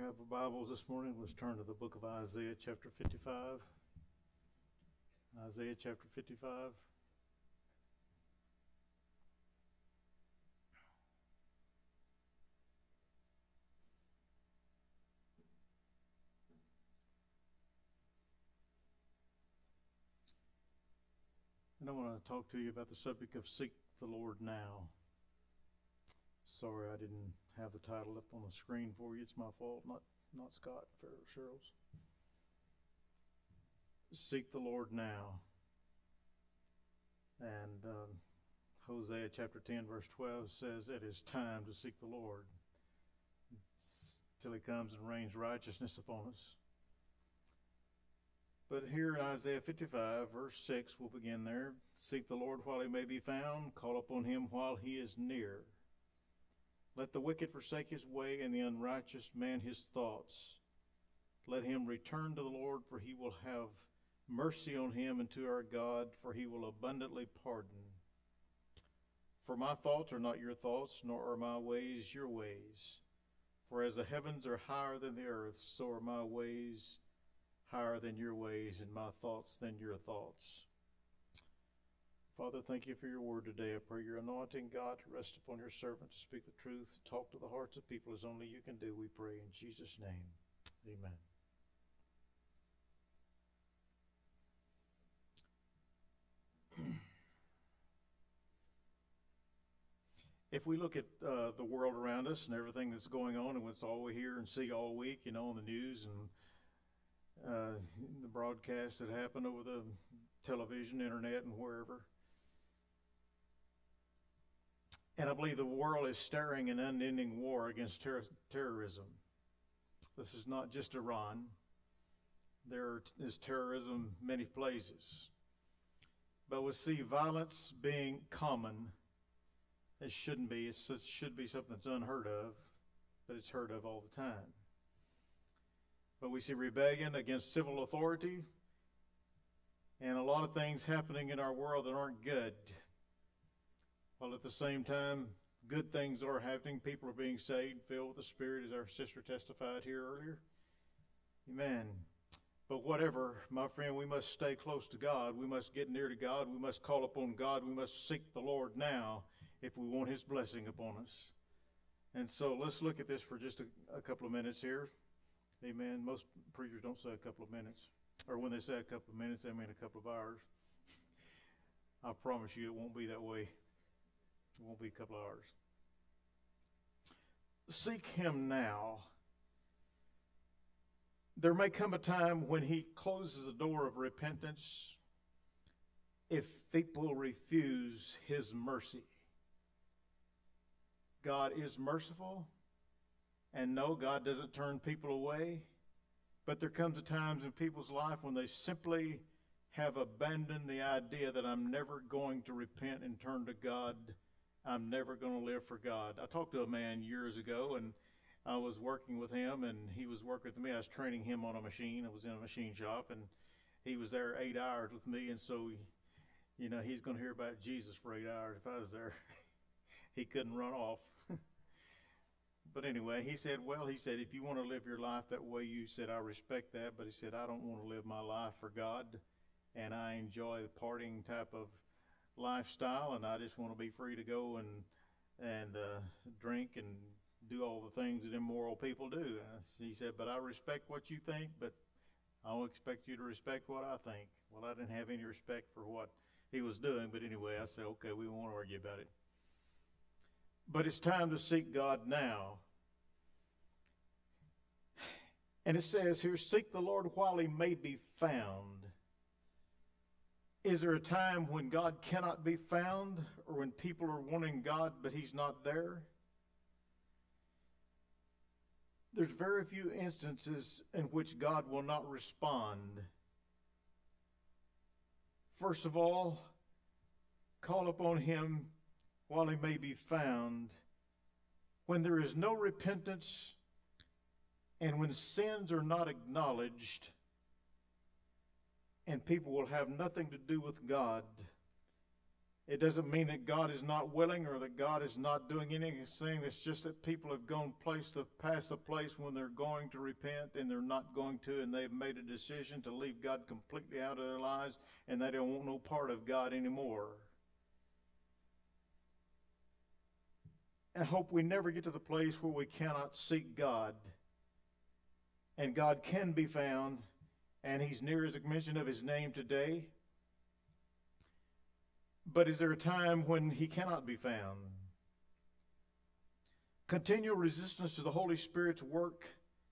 have Bibles this morning, let's turn to the book of Isaiah chapter 55. Isaiah chapter 55. And I want to talk to you about the subject of Seek the Lord Now. Sorry I didn't have the title up on the screen for you. It's my fault, not Scott Sherrill's. Seek the Lord now. And Hosea chapter 10 verse 12 says it is time to seek the Lord till he comes and rains righteousness upon us. But here in Isaiah 55 verse 6, we'll begin there. Seek the Lord while he may be found, call upon him while he is near. Let the wicked forsake his way, and the unrighteous man his thoughts. Let him return to the Lord, for he will have mercy on him, and to our God, for he will abundantly pardon. For my thoughts are not your thoughts, nor are my ways your ways. For as the heavens are higher than the earth, so are my ways higher than your ways, and my thoughts than your thoughts. Father, thank you for your word today. I pray your anointing, God, to rest upon your servant to speak the truth, talk to the hearts of people as only you can do, we pray in Jesus' name. Amen. If we look at the world around us and everything that's going on and what's all we hear and see all week, on the news and the broadcasts that happen over the television, internet, and wherever, and I believe the world is staring an unending war against terrorism. This is not just Iran. There is terrorism many places. But we see violence being common. It shouldn't be. It should be something that's unheard of, but it's heard of all the time. But we see rebellion against civil authority and a lot of things happening in our world that aren't good. While at the same time, good things are happening. People are being saved, filled with the Spirit, as our sister testified here earlier. Amen. But whatever, my friend, we must stay close to God. We must get near to God. We must call upon God. We must seek the Lord now if we want his blessing upon us. And so let's look at this for just a couple of minutes here. Amen. Most preachers don't say a couple of minutes. Or when they say a couple of minutes, they mean a couple of hours. I promise you it won't be that way. It won't be a couple of hours. Seek him now. There may come a time when he closes the door of repentance if people refuse his mercy. God is merciful, and no, God doesn't turn people away, but there comes a time in people's life when they simply have abandoned the idea that I'm never going to repent and turn to God. I'm never going to live for God. I talked to a man years ago, and I was working with him, and he was working with me. I was training him on a machine. I was in a machine shop, and he was there 8 hours with me, and so, he's going to hear about Jesus for 8 hours if I was there. He couldn't run off. But anyway, he said, if you want to live your life that way, I respect that, but he said, I don't want to live my life for God, and I enjoy the partying type of lifestyle, and I just want to be free to go and drink and do all the things that immoral people do. He said, but I respect what you think, but I don't expect you to respect what I think. Well, I didn't have any respect for what he was doing, but anyway, I said, okay, we won't argue about it. But it's time to seek God now. And it says here, seek the Lord while he may be found. Is there a time when God cannot be found, or when people are wanting God but he's not there? There's very few instances in which God will not respond. First of all, call upon him while he may be found. When there is no repentance and when sins are not acknowledged, and people will have nothing to do with God, It doesn't mean that God is not willing or that God is not doing anything. It's just that people have gone past the place when they're going to repent and they're not going to, and they've made a decision to leave God completely out of their lives, and they don't want no part of God anymore. I hope we never get to the place where we cannot seek God, and God can be found, and He's near as a mention of His name today. But is there a time when He cannot be found? Continual resistance to the Holy Spirit's work.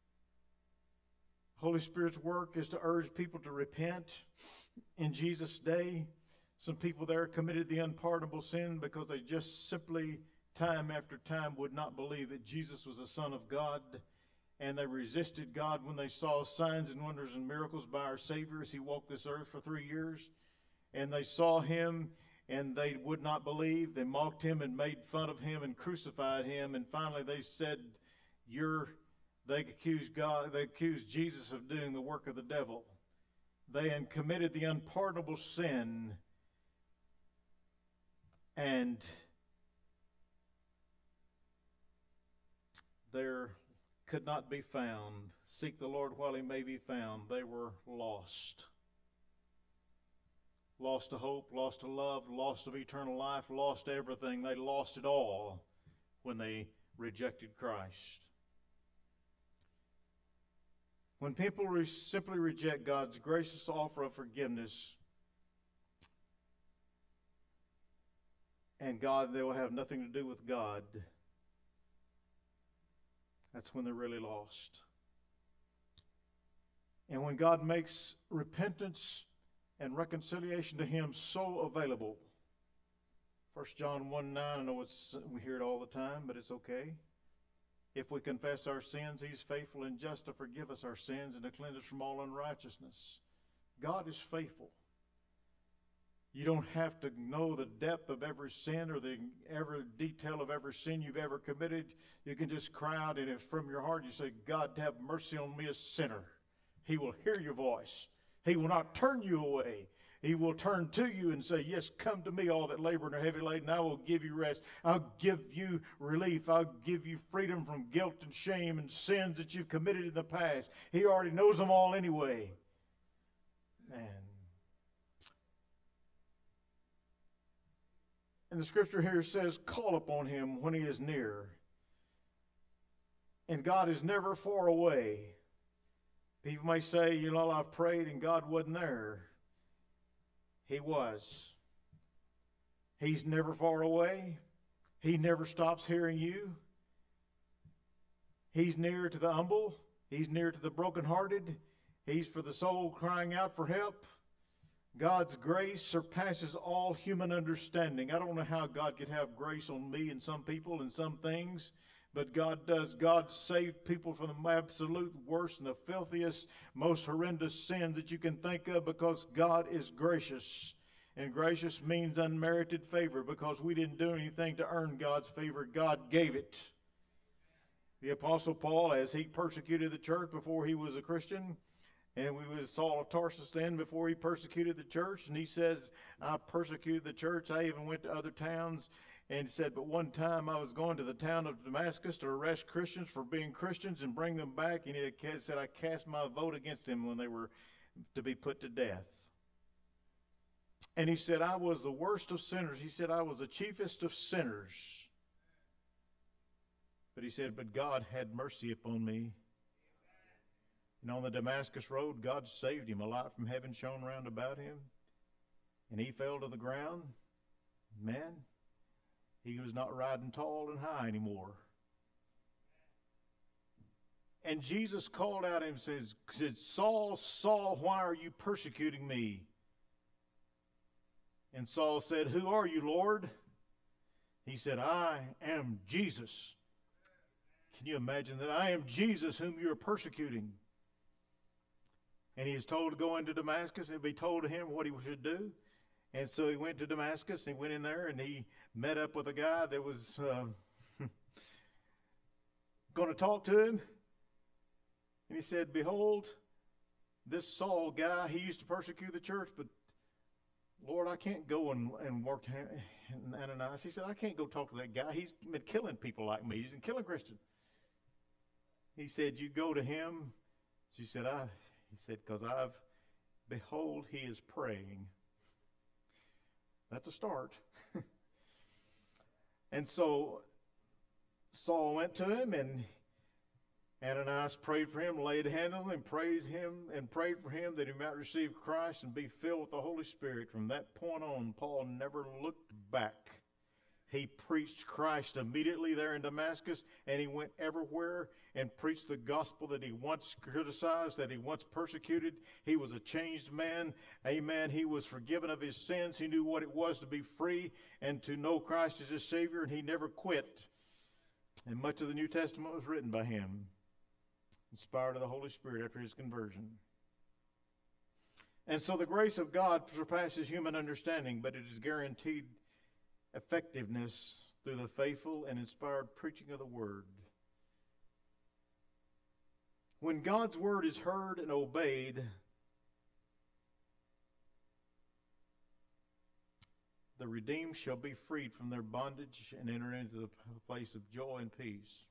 Holy Spirit's work is to urge people to repent. In Jesus' day, some people there committed the unpardonable sin because they just simply, time after time, would not believe that Jesus was the Son of God. And they resisted God when they saw signs and wonders and miracles by our Savior as He walked this earth for 3 years. And they saw Him, and they would not believe. They mocked Him and made fun of Him and crucified Him. And finally they said, they accused Jesus of doing the work of the devil. They had committed the unpardonable sin, and there could not be found. Seek the Lord while He may be found. They were lost. Lost to hope, lost to love, lost of eternal life, lost everything. They lost it all when they rejected Christ. When people simply reject God's gracious offer of forgiveness, and they will have nothing to do with God, that's when they're really lost. And when God makes repentance and reconciliation to Him so available. 1 John 1:9, I know we hear it all the time, but it's okay. If we confess our sins, He's faithful and just to forgive us our sins and to cleanse us from all unrighteousness. God is faithful. You don't have to know the depth of every sin or every detail of every sin you've ever committed. You can just cry out, and if from your heart you say, God, have mercy on me, a sinner, He will hear your voice. He will not turn you away. He will turn to you and say, yes, come to me, all that labor and are heavy laden. I will give you rest. I'll give you relief. I'll give you freedom from guilt and shame and sins that you've committed in the past. He already knows them all anyway. Man. And the scripture here says, call upon Him when He is near. And God is never far away. People may say, I've prayed and God wasn't there. He was. He's never far away. He never stops hearing you. He's near to the humble. He's near to the brokenhearted. He's for the soul crying out for help. God's grace surpasses all human understanding. I don't know how God could have grace on me and some people and some things, but God does. God saved people from the absolute worst and the filthiest, most horrendous sin that you can think of, because God is gracious. And gracious means unmerited favor, because we didn't do anything to earn God's favor. God gave it. The Apostle Paul, as he persecuted the church before he was a Christian, and we was Saul of Tarsus then before he persecuted the church, and he says, I persecuted the church. I even went to other towns. And he said, but one time I was going to the town of Damascus to arrest Christians for being Christians and bring them back. And he said, I cast my vote against them when they were to be put to death. And he said, I was the worst of sinners. He said, I was the chiefest of sinners. But he said, but God had mercy upon me. And on the Damascus road, God saved him. A light from heaven shone round about him. And he fell to the ground. Man, he was not riding tall and high anymore. And Jesus called out him and said, Saul, Saul, why are you persecuting me? And Saul said, who are you, Lord? He said, I am Jesus. Can you imagine that? I am Jesus whom you are persecuting. And he is told to go into Damascus and be told to him what he should do. And so he went to Damascus, and he went in there, and he met up with a guy that was going to talk to him. And he said, behold, this Saul guy, he used to persecute the church, but Lord, I can't go and work. And Ananias, he said, I can't go talk to that guy. He's been killing people like me. He's been killing Christians. He said, you go to him. She said, he said, because behold, he is praying. That's a start. And so Saul went to him, and Ananias prayed for him, laid a hand on him, and prayed for him that he might receive Christ and be filled with the Holy Spirit. From that point on, Paul never looked back. He preached Christ immediately there in Damascus, and he went everywhere and preached the gospel that he once criticized, that he once persecuted. He was a changed man. Amen. He was forgiven of his sins. He knew what it was to be free and to know Christ as his Savior, and he never quit. And much of the New Testament was written by him, inspired of the Holy Spirit after his conversion. And so the grace of God surpasses human understanding, but it is guaranteed effectiveness through the faithful and inspired preaching of the Word. When God's Word is heard and obeyed, the redeemed shall be freed from their bondage and enter into the place of joy and peace.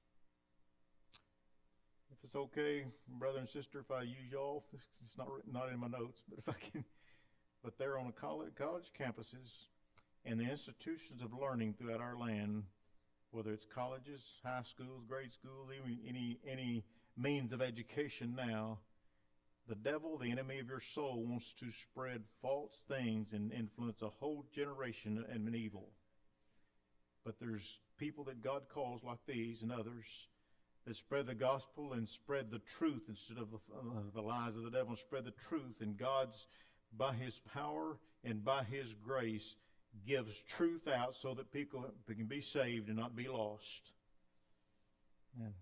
If it's okay, brother and sister, if I use y'all, it's not in my notes, but if I can, but they're on the college campuses and the institutions of learning throughout our land, whether it's colleges, high schools, grade schools, even any means of education now, the devil, the enemy of your soul, wants to spread false things and influence a whole generation in evil. But there's people that God calls like these and others that spread the gospel and spread the truth instead of the lies of the devil, and spread the truth. And God's, by his power and by his grace, gives truth out so that people can be saved and not be lost. Amen.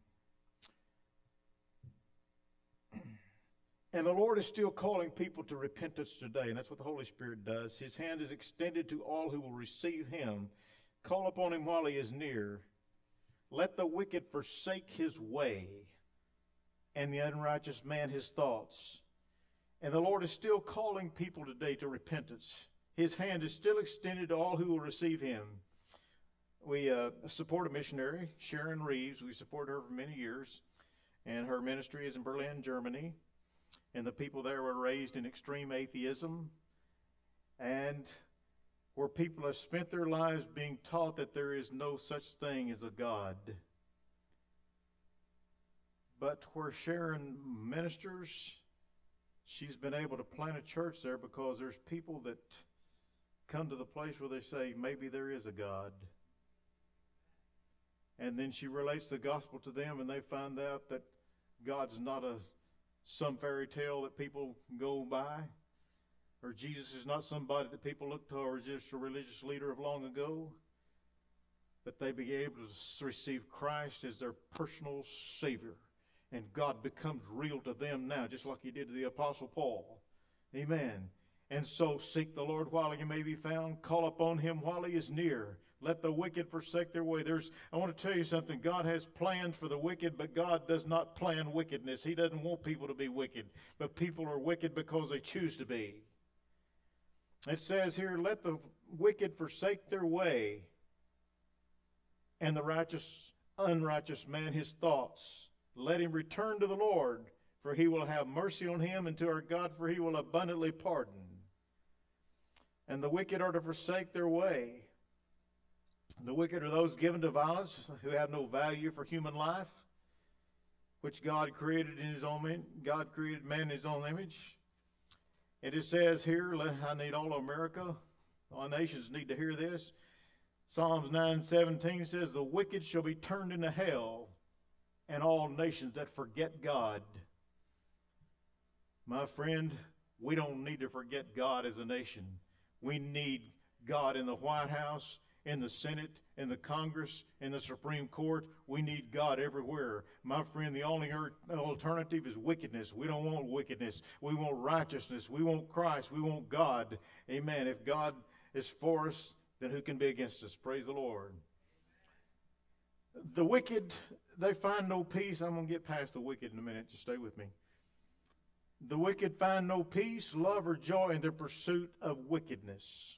And the Lord is still calling people to repentance today, and that's what the Holy Spirit does. His hand is extended to all who will receive him. Call upon him while he is near. Let the wicked forsake his way, and the unrighteous man his thoughts. And the Lord is still calling people today to repentance. His hand is still extended to all who will receive him. We support a missionary, Sharon Reeves. We supported her for many years, and her ministry is in Berlin, Germany. And the people there were raised in extreme atheism, and where people have spent their lives being taught that there is no such thing as a God. But where Sharon ministers, she's been able to plant a church there because there's people that come to the place where they say, maybe there is a God. And then she relates the gospel to them, and they find out that God's not some fairy tale that people go by, or Jesus is not somebody that people look to, or just a religious leader of long ago, but they be able to receive Christ as their personal Savior, and God becomes real to them now, just like he did to the Apostle Paul. Amen. And so seek the Lord while he may be found. Call upon him while he is near. Let the wicked forsake their way. I want to tell you something. God has plans for the wicked, but God does not plan wickedness. He doesn't want people to be wicked, but people are wicked because they choose to be. It says here, let the wicked forsake their way, and the unrighteous man his thoughts. Let him return to the Lord, for he will have mercy on him, and to our God, for he will abundantly pardon. And the wicked are to forsake their way. The wicked are those given to violence, who have no value for human life, which God created in his own. God created man in his own image. And it says here, I need all of America, all nations need to hear this. Psalms 9:17 says, the wicked shall be turned into hell, and all nations that forget God. My friend, we don't need to forget God as a nation. We need God in the White House, in the Senate, in the Congress, in the Supreme Court. We need God everywhere. My friend, the only alternative is wickedness. We don't want wickedness. We want righteousness. We want Christ. We want God. Amen. If God is for us, then who can be against us? Praise the Lord. The wicked, they find no peace. I'm going to get past the wicked in a minute. Just stay with me. The wicked find no peace, love, or joy in the pursuit of wickedness.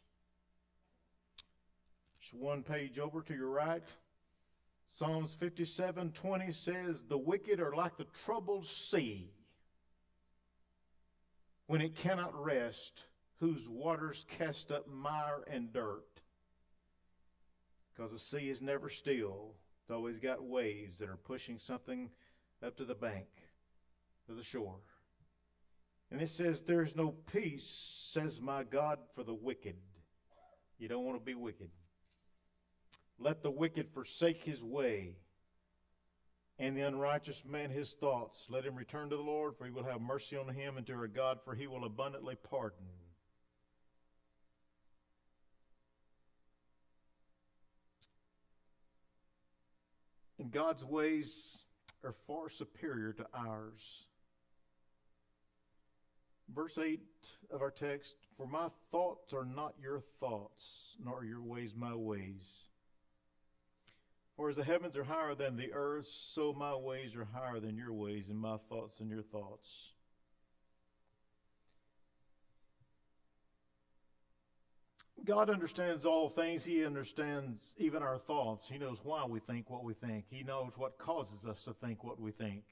Just one page over to your right. Psalms 57:20 says, the wicked are like the troubled sea, when it cannot rest, whose waters cast up mire and dirt. Because the sea is never still. It's always got waves that are pushing something up to the bank, to the shore. And it says, there's no peace, says my God, for the wicked. You don't want to be wicked. Let the wicked forsake his way, and the unrighteous man his thoughts. Let him return to the Lord, for he will have mercy on him, and to our God, for he will abundantly pardon. And God's ways are far superior to ours. Verse 8 of our text, for my thoughts are not your thoughts, nor are your ways my ways. For as the heavens are higher than the earth, so my ways are higher than your ways, and my thoughts than your thoughts. God understands all things. He understands even our thoughts. He knows why we think what we think. He knows what causes us to think what we think.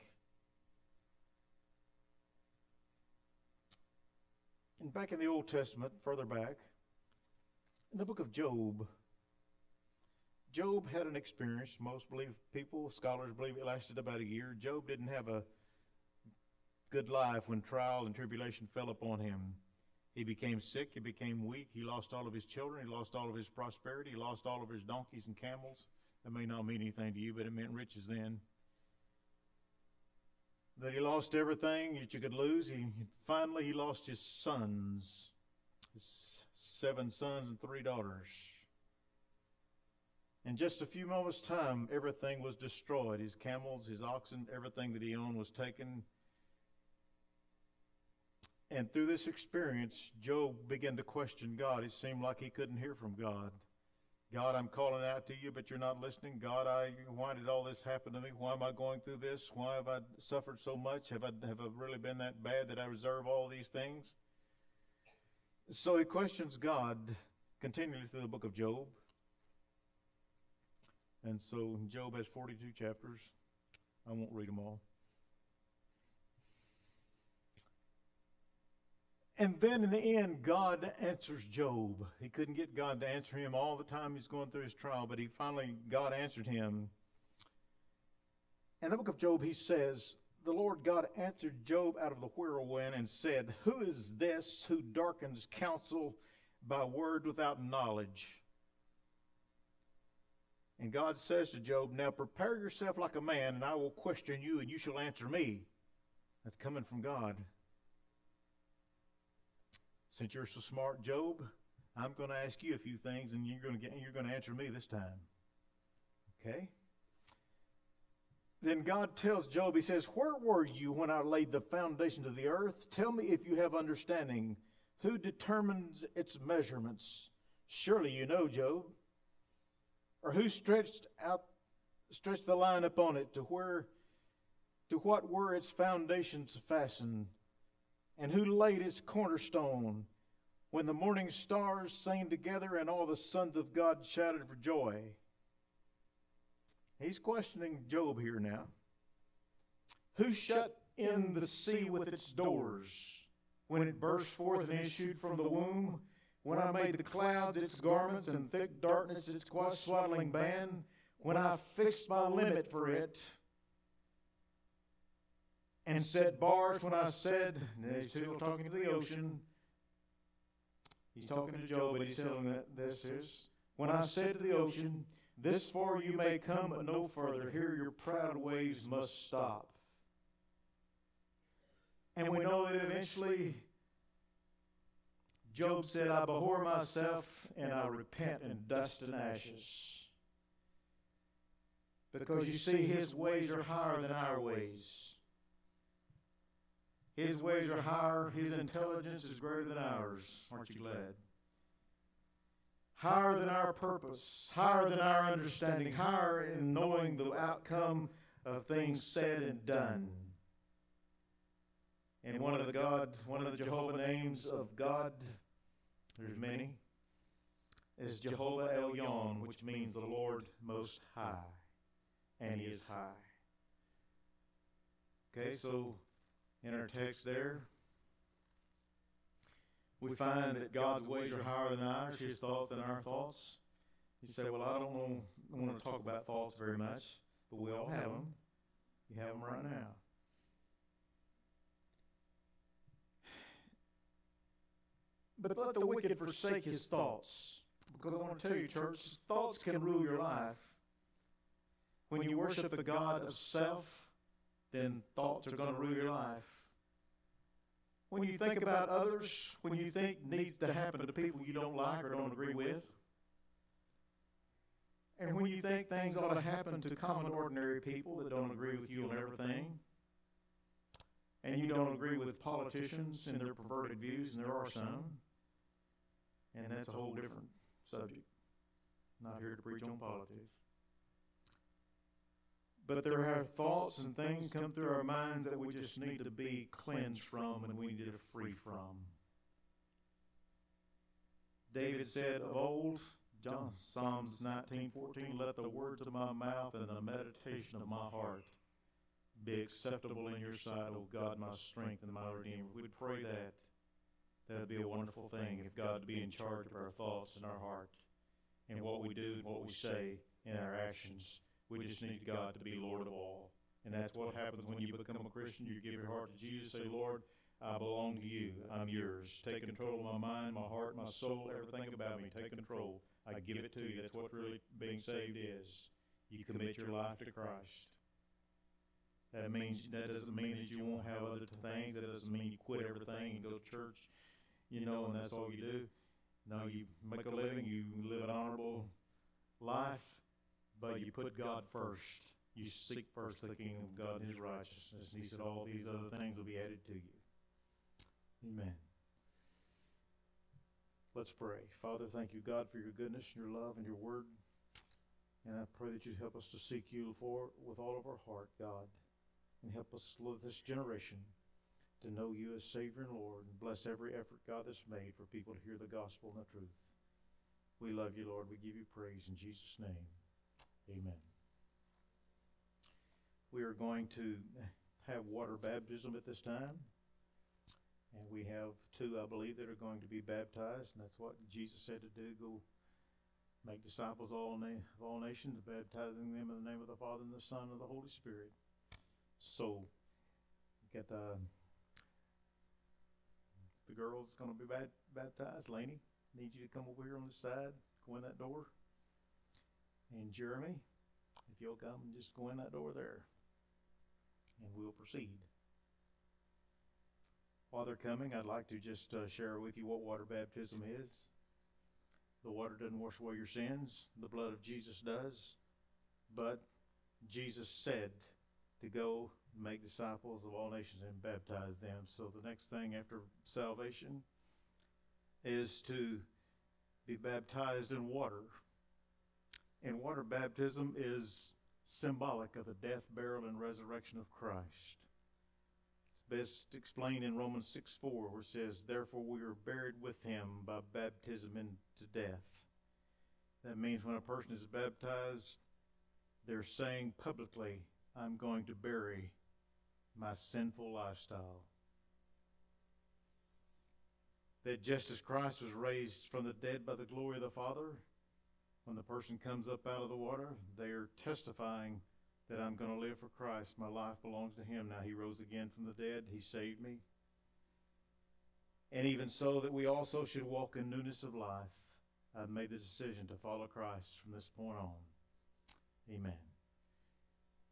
And back in the Old Testament, further back, in the book of Job, Job had an experience. Most scholars believe it lasted about a year. Job didn't have a good life when trial and tribulation fell upon him. He became sick, he became weak, he lost all of his children, he lost all of his prosperity, he lost all of his donkeys and camels. That may not mean anything to you, but it meant riches then. That he lost everything that you could lose. Finally, he lost his sons, his 7 sons and 3 daughters. In just a few moments' time, everything was destroyed. His camels, his oxen, everything that he owned was taken. And through this experience, Job began to question God. It seemed like he couldn't hear from God. God, I'm calling out to you, but you're not listening. God, why did all this happen to me? Why am I going through this? Why have I suffered so much? Have I really been that bad that I deserve all these things? So he questions God continually through the book of Job. And so Job has 42 chapters. I won't read them all. And then in the end, God answers Job. He couldn't get God to answer him all the time he's going through his trial, but God answered him. In the book of Job, he says, the Lord God answered Job out of the whirlwind and said, who is this who darkens counsel by word without knowledge? And God says to Job, now prepare yourself like a man, and I will question you, and you shall answer me. That's coming from God. Since you're so smart, Job, I'm going to ask you a few things, and you're going to answer me this time. Okay? Then God tells Job, he says, where were you when I laid the foundations of the earth? Tell me if you have understanding. Who determines its measurements? Surely you know, Job. Or who stretched the line upon it to what were its foundations fastened? And who laid its cornerstone when the morning stars sang together and all the sons of God shouted for joy? He's questioning Job here now. Who shut in the sea with its doors when it burst forth and issued from the womb? When I made the clouds its garments and thick darkness its swaddling band? When I fixed my limit for it and set bars, when I said, and he's still talking to the ocean. He's talking to Job, but he's telling that this is, when I said to the ocean, this far you may come, but no further. Here your proud waves must stop. And we know that eventually Job said, I abhor myself and I repent in dust and ashes. Because you see, his ways are higher than our ways. His ways are higher. His intelligence is greater than ours. Aren't you glad? Higher than our purpose. Higher than our understanding. Higher in knowing the outcome of things said and done. And And one of the Jehovah names of God, there's many, is Jehovah Elyon, which means the Lord Most High. And He is high. Okay, so in our text there, we find that God's ways are higher than ours, His thoughts than our thoughts. You say, well, I don't want to talk about thoughts very much, but we all have them. You have them right now. But let the wicked forsake his thoughts. Because I want to tell you, church, thoughts can rule your life. When you worship the God of self, then thoughts are going to rule your life. When you think about others, when you think needs to happen to people you don't like or don't agree with, and when you think things ought to happen to common ordinary people that don't agree with you on everything, and you don't agree with politicians and their perverted views, and there are some, and that's a whole different subject. Not here to preach on politics. But there are thoughts and things come through our minds that we just need to be cleansed from and we need to free from. David said of old, Psalms 19:14, let the words of my mouth and the meditation of my heart be acceptable in your sight, O God, my strength and my redeemer. We'd pray that. That would be a wonderful thing if God would be in charge of our thoughts and our heart and what we do and what we say in our actions. We just need God to be Lord of all. And that's what happens when you become a Christian. You give your heart to Jesus. Say, Lord, I belong to you. I'm yours. Take control of my mind, my heart, my soul, everything about me. Take control. I give it to you. That's what really being saved is. You commit your life to Christ. That doesn't mean that you won't have other things. That doesn't mean you quit everything and go to church, and that's all you do. No, you make a living. You live an honorable life. But you put God first. You seek first the kingdom of God and His righteousness. And He said all these other things will be added to you. Amen. Let's pray. Father, thank you, God, for your goodness and your love and your word. And I pray that you'd help us to seek you with all of our heart, God. And help us with this generation to know you as Savior and Lord. And bless every effort, God, that's made for people to hear the gospel and the truth. We love you, Lord. We give you praise in Jesus' name. Amen. We are going to have water baptism at this time. And we have two, I believe, that are going to be baptized. And that's what Jesus said to do. Go make disciples of all nations, baptizing them in the name of the Father and the Son and the Holy Spirit. So, get the girls going to be baptized. Laney, need you to come over here on this side. Go in that door. And Jeremy, if you'll come and just go in that door there, and we'll proceed. While they're coming, I'd like to just share with you what water baptism is. The water doesn't wash away your sins. The blood of Jesus does. But Jesus said to go make disciples of all nations and baptize them. So the next thing after salvation is to be baptized in water. And water baptism is symbolic of the death, burial, and resurrection of Christ. It's best explained in Romans 6:4, where it says, therefore we are buried with him by baptism into death. That means when a person is baptized, they're saying publicly, I'm going to bury my sinful lifestyle. That just as Christ was raised from the dead by the glory of the Father, when the person comes up out of the water, they are testifying that I'm going to live for Christ. My life belongs to him. Now he rose again from the dead. He saved me. And even so that we also should walk in newness of life. I've made the decision to follow Christ from this point on. Amen.